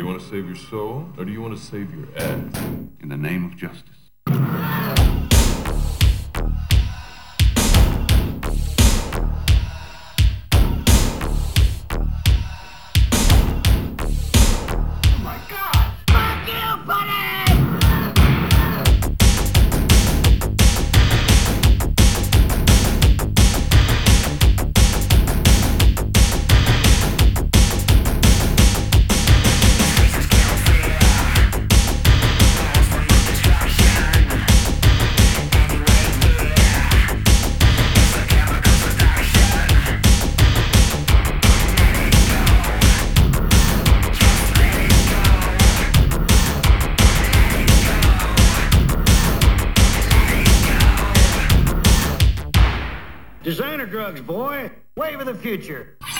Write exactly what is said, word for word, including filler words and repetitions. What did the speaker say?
want to save your soul, or do you want to save your ass? In the name of justice. Designer drugs, boy. Wave of the future.